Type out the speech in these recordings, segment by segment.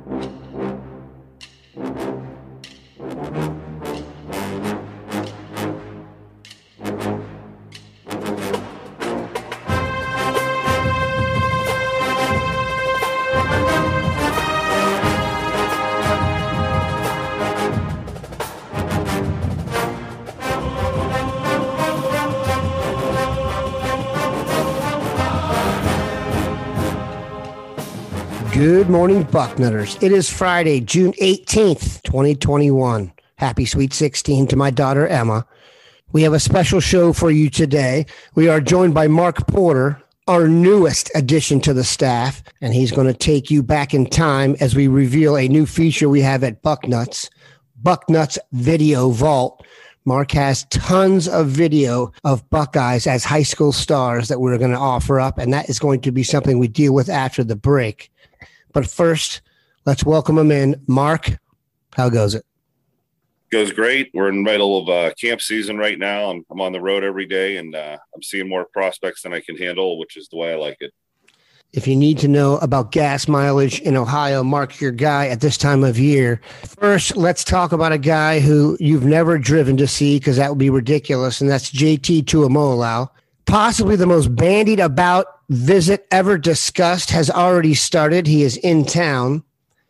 Good morning, Bucknutters. It is Friday, June 18th, 2021. Happy Sweet 16 to my daughter, Emma. We have a special show for you today. We are joined by Mark Porter, our newest addition to the staff, and he's going to take you back in time as we reveal a new feature we have at Bucknuts, Bucknuts Video Vault. Mark has tons of video of Buckeyes as high school stars that we're going to offer up, and that is going to be something we deal with after the break. But first, let's welcome him in. Mark, how goes it? Goes great. We're in the middle of camp season right now, and I'm on the road every day, and I'm seeing more prospects than I can handle, which is the way I like it. If you need to know about gas mileage in Ohio, Mark's your guy at this time of year. First, let's talk about a guy who you've never driven to see, because that would be ridiculous, and that's JT Tuimoloau. Possibly the most bandied about visit ever discussed has already started. He is in town.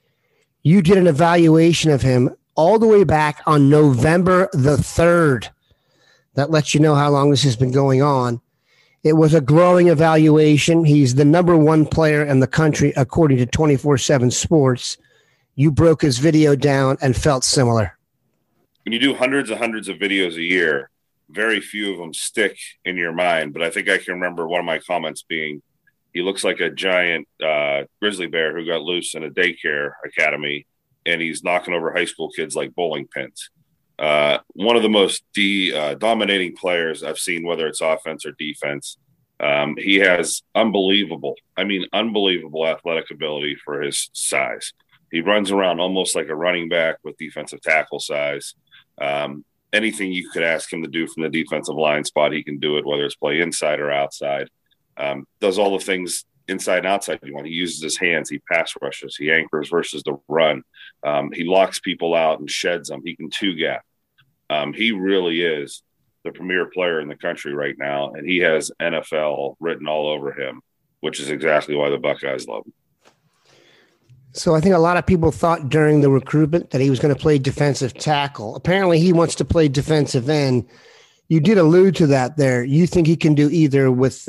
You did an evaluation of him all the way back on November the 3rd. That lets you know how long this has been going on. It was a glowing evaluation. He's the number one player in the country, according to 24/7 Sports. You broke his video down and felt similar. When you do hundreds and hundreds of videos a year, very few of them stick in your mind. But I think I can remember one of my comments being, he looks like a giant grizzly bear who got loose in a daycare academy, and he's knocking over high school kids like bowling pins. One of the most dominating players I've seen, whether it's offense or defense. He has unbelievable athletic ability for his size. He runs around almost like a running back with defensive tackle size. Anything you could ask him to do from the defensive line spot, he can do it, whether it's play inside or outside. Does all the things inside and outside you want. He uses his hands. He pass rushes. He anchors versus the run. He locks people out and sheds them. He can two-gap. He really is the premier player in the country right now, and he has NFL written all over him, which is exactly why the Buckeyes love him. So I think a lot of people thought during the recruitment that he was going to play defensive tackle. Apparently he wants to play defensive end. You did allude to that there. You think he can do either with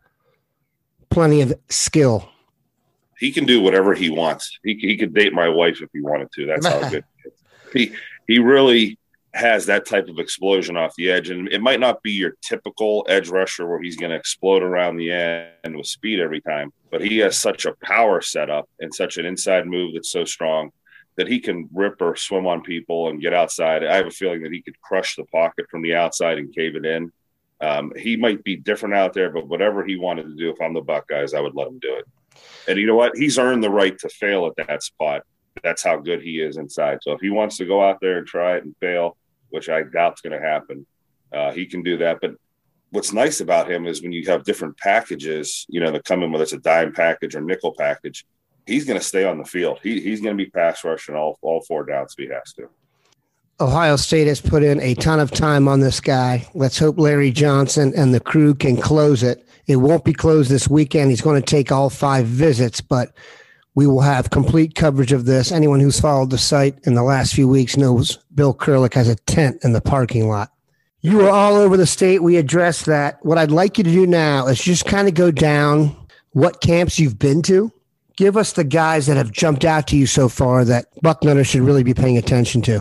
plenty of skill? He can do whatever he wants. He could date my wife if he wanted to. That's how good he is. He really has that type of explosion off the edge. And it might not be your typical edge rusher where he's going to explode around the end with speed every time, but he has such a power setup and such an inside move that's so strong that he can rip or swim on people and get outside. I have a feeling that he could crush the pocket from the outside and cave it in. He might be different out there, but whatever he wanted to do, if I'm the Buckeyes, I would let him do it. And you know what? He's earned the right to fail at that spot. That's how good he is inside. So if he wants to go out there and try it and fail, which I doubt is going to happen, he can do that. But what's nice about him is when you have different packages, that come in, whether it's a dime package or nickel package, he's going to stay on the field. He's going to be pass rushing all four downs if he has to. Ohio State has put in a ton of time on this guy. Let's hope Larry Johnson and the crew can close it. It won't be closed this weekend. He's going to take all 5 visits, but we will have complete coverage of this. Anyone who's followed the site in the last few weeks knows Bill Kurelic has a tent in the parking lot. You are all over the state. We addressed that. What I'd like you to do now is just kind of go down what camps you've been to. Give us the guys that have jumped out to you so far that Bucknutters should really be paying attention to.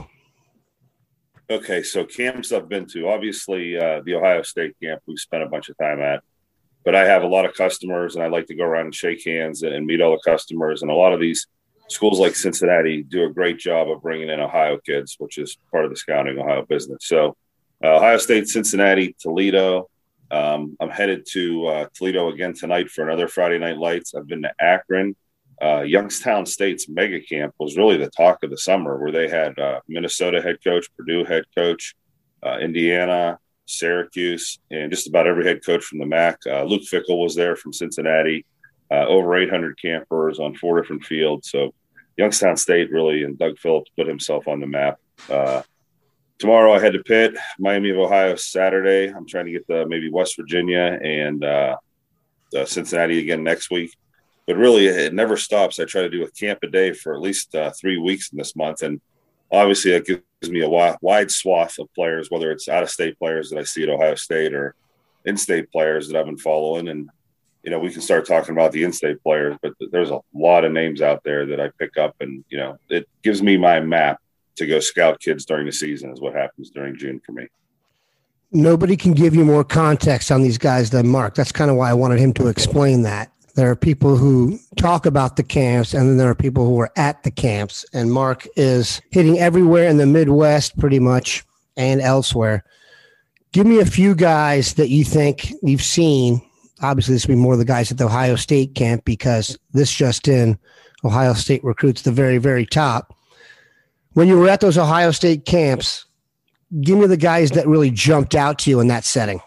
Okay, so camps I've been to, obviously the Ohio State camp we spent a bunch of time at. But I have a lot of customers, and I like to go around and shake hands and meet all the customers. And a lot of these schools like Cincinnati do a great job of bringing in Ohio kids, which is part of the Scouting Ohio business. So Ohio State, Cincinnati, Toledo. I'm headed to Toledo again tonight for another Friday Night Lights. I've been to Akron. Youngstown State's mega camp was really the talk of the summer, where they had Minnesota head coach, Purdue head coach, Indiana, Syracuse, and just about every head coach from the MAC. Luke Fickell was there from Cincinnati. Over 800 campers on 4 different fields. So Youngstown State really, and Doug Phillips put himself on the map. Tomorrow I head to Pitt, Miami of Ohio Saturday. I'm trying to get to maybe West Virginia and Cincinnati again next week. But really, it never stops. I try to do a camp a day for at least 3 weeks in this month. And obviously, that gives me a wide swath of players, whether it's out-of-state players that I see at Ohio State or in-state players that I've been following. And, you know, we can start talking about the in-state players, but there's a lot of names out there that I pick up. And, you know, it gives me my map to go scout kids during the season is what happens during June for me. Nobody can give you more context on these guys than Mark. That's kind of why I wanted him to explain that. There are people who talk about the camps, and then there are people who are at the camps. And Mark is hitting everywhere in the Midwest pretty much and elsewhere. Give me a few guys that you think you've seen. Obviously, this will be more the guys at the Ohio State camp because this just in, Ohio State recruits the very, very top. When you were at those Ohio State camps, give me the guys that really jumped out to you in that setting.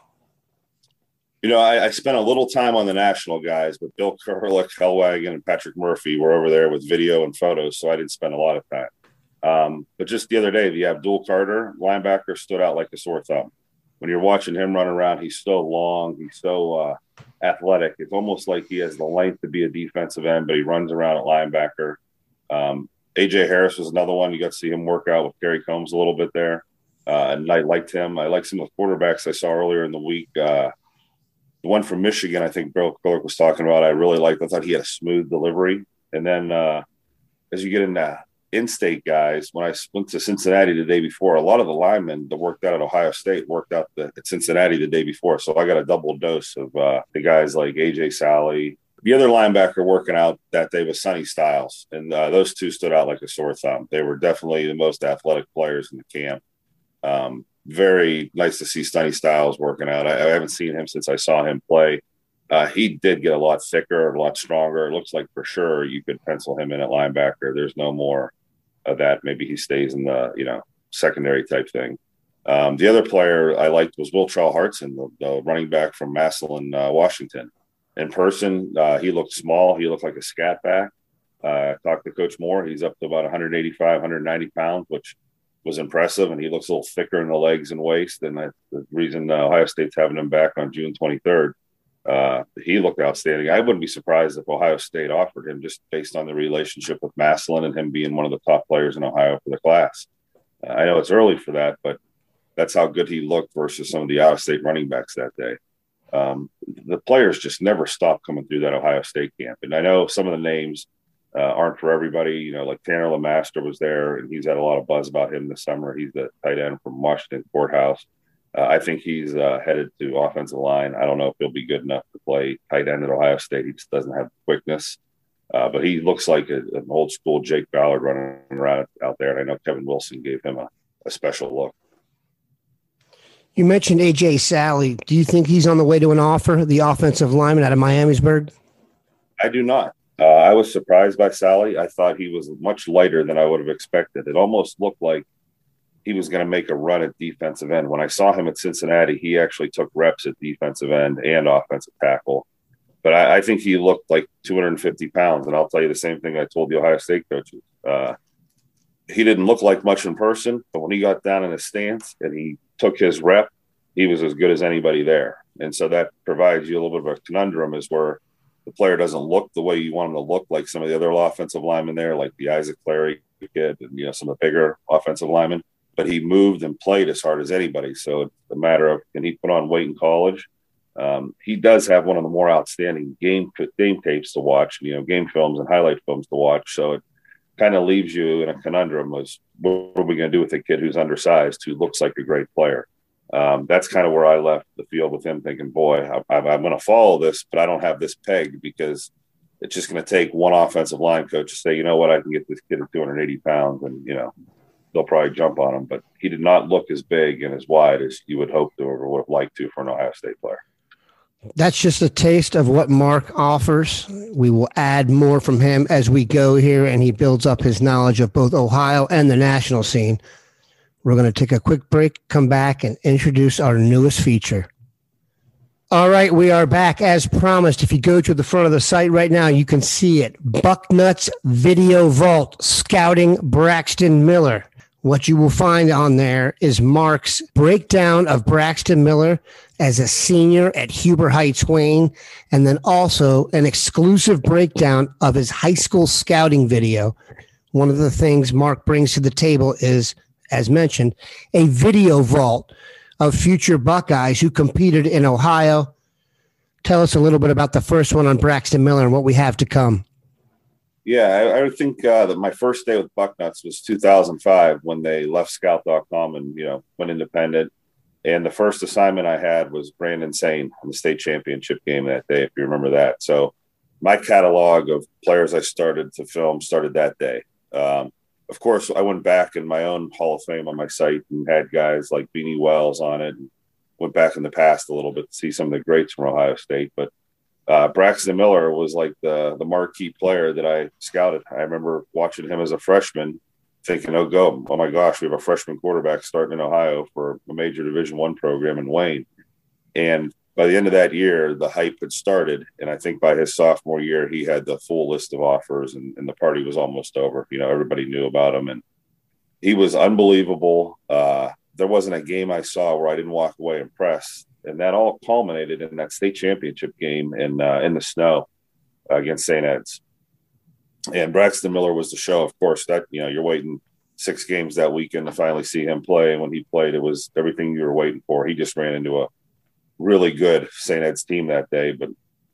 You know, I spent a little time on the national guys, but Bill Kurelic, Hellwagon, and Patrick Murphy were over there with video and photos, so I didn't spend a lot of time. But just the other day, the Abdul Carter linebacker stood out like a sore thumb. When you're watching him run around, he's so long, he's so athletic. It's almost like he has the length to be a defensive end, but he runs around at linebacker. A.J. Harris was another one. You got to see him work out with Gary Combs a little bit there, and I liked him. I liked some of the quarterbacks I saw earlier in the week. The one from Michigan, I think Bill Kurelic was talking about, I really liked. I thought he had a smooth delivery. And then as you get into in-state guys, when I went to Cincinnati the day before, a lot of the linemen that worked out at Ohio State worked out at Cincinnati the day before. So I got a double dose of the guys like A.J. Sally. The other linebacker working out that day was Sonny Styles. And those two stood out like a sore thumb. They were definitely the most athletic players in the camp. Very nice to see Sonny Styles working out. I haven't seen him since I saw him play. He did get a lot thicker, a lot stronger. It looks like for sure you could pencil him in at linebacker. There's no more of that. Maybe he stays in the, you know, secondary type thing. The other player I liked was Will Hartson, the running back from Massillon, Washington. In person, he looked small. He looked like a scat back. Talked to Coach Moore. He's up to about 185, 190 pounds, which was impressive, and he looks a little thicker in the legs and waist. And that's the reason Ohio State's having him back on June 23rd. He looked outstanding. I wouldn't be surprised if Ohio State offered him just based on the relationship with Massillon and him being one of the top players in Ohio for the class. I know it's early for that, but that's how good he looked versus some of the out-of-state running backs that day. The players just never stopped coming through that Ohio State camp. And I know some of the names aren't for everybody, you know, like Tanner LeMaster was there, and he's had a lot of buzz about him this summer. He's the tight end from Washington Courthouse. I think he's headed to offensive line. I don't know if he'll be good enough to play tight end at Ohio State. He just doesn't have the quickness, but he looks like an old school Jake Ballard running around out there. And I know Kevin Wilson gave him a special look. You mentioned A.J. Sally. Do you think he's on the way to an offer, the offensive lineman out of Miamisburg? I do not. I was surprised by Sally. I thought he was much lighter than I would have expected. It almost looked like he was going to make a run at defensive end. When I saw him at Cincinnati, he actually took reps at defensive end and offensive tackle. But I think he looked like 250 pounds. And I'll tell you the same thing I told the Ohio State coaches. He didn't look like much in person, but when he got down in his stance and he took his rep, he was as good as anybody there. And so that provides you a little bit of a conundrum, is where the player doesn't look the way you want him to look, like some of the other offensive linemen there, like the Isaac Clary kid and, you know, some of the bigger offensive linemen. But he moved and played as hard as anybody. So it's a matter of, can he put on weight in college? He does have one of the more outstanding game tapes to watch, you know, game films and highlight films to watch. So it kind of leaves you in a conundrum: was what are we going to do with a kid who's undersized, who looks like a great player? That's kind of where I left the field with him, thinking, boy, I'm going to follow this, but I don't have this pegged, because it's just going to take one offensive line coach to say, you know what, I can get this kid at 280 pounds, and, you know, they'll probably jump on him. But he did not look as big and as wide as you would hope to or would have liked to for an Ohio State player. That's just a taste of what Mark offers. We will add more from him as we go here, and he builds up his knowledge of both Ohio and the national scene. We're going to take a quick break, come back, and introduce our newest feature. All right, we are back as promised. If you go to the front of the site right now, you can see it. Bucknuts Video Vault, scouting Braxton Miller. What you will find on there is Mark's breakdown of Braxton Miller as a senior at Huber Heights, Wayne, and then also an exclusive breakdown of his high school scouting video. One of the things Mark brings to the table is, as mentioned, a video vault of future Buckeyes who competed in Ohio. Tell us a little bit about the first one on Braxton Miller and what we have to come. Yeah, I would think that my first day with Bucknuts was 2005 when they left Scout.com and, went independent. And the first assignment I had was Brandon Sane in the state championship game that day, if you remember that. So my catalog of players I started to film started that day. Of course, I went back in my own Hall of Fame on my site and had guys like Beanie Wells on it, and went back in the past a little bit to see some of the greats from Ohio State. But Braxton Miller was like the marquee player that I scouted. I remember watching him as a freshman thinking, oh my gosh, we have a freshman quarterback starting in Ohio for a major Division I program in Wayne. And by the end of that year, the hype had started. And I think by his sophomore year, he had the full list of offers and the party was almost over. Everybody knew about him and he was unbelievable. There wasn't a game I saw where I didn't walk away impressed. And that all culminated in that state championship game in the snow against St. Ed's. And Braxton Miller was the show. Of course, that, you're waiting 6 games that weekend to finally see him play. And when he played, it was everything you were waiting for. He just ran into a really good St. Ed's team that day, but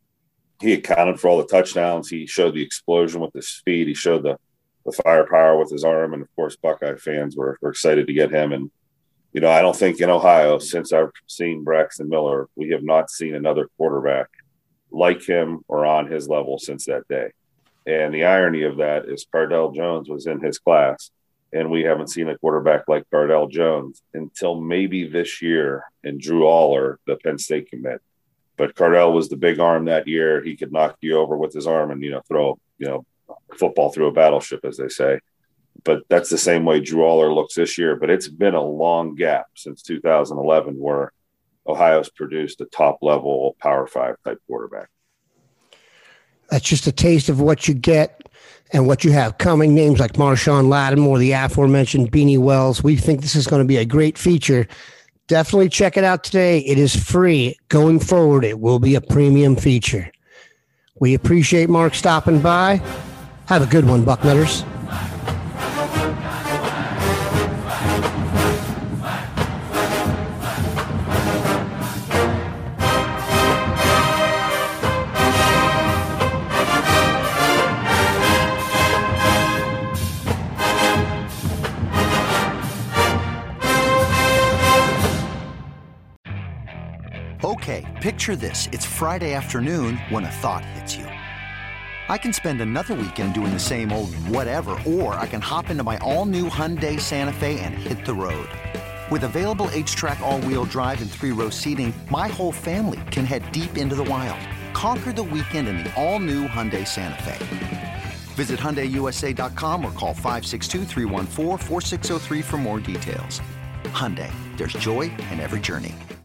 he accounted for all the touchdowns. He showed the explosion with his speed. He showed the firepower with his arm. And of course, Buckeye fans were excited to get him. And, I don't think in Ohio, since I've seen Braxton Miller, we have not seen another quarterback like him or on his level since that day. And the irony of that is Cardell Jones was in his class, and we haven't seen a quarterback like Cardell Jones until maybe this year in Drew Aller, the Penn State commit. But Cardell was the big arm that year. He could knock you over with his arm and, throw, football through a battleship, as they say. But that's the same way Drew Aller looks this year. But it's been a long gap since 2011 where Ohio's produced a top-level Power 5 type quarterback. That's just a taste of what you get and what you have coming. Names like Marshawn Lattimore, the aforementioned Beanie Wells. We think this is going to be a great feature. Definitely check it out today. It is free. Going forward, it will be a premium feature. We appreciate Mark stopping by. Have a good one, Bucknutters. Okay, picture this. It's Friday afternoon when a thought hits you. I can spend another weekend doing the same old whatever, or I can hop into my all-new Hyundai Santa Fe and hit the road. With available H-Track all-wheel drive and 3-row seating, my whole family can head deep into the wild. Conquer the weekend in the all-new Hyundai Santa Fe. Visit HyundaiUSA.com or call 562-314-4603 for more details. Hyundai, there's joy in every journey.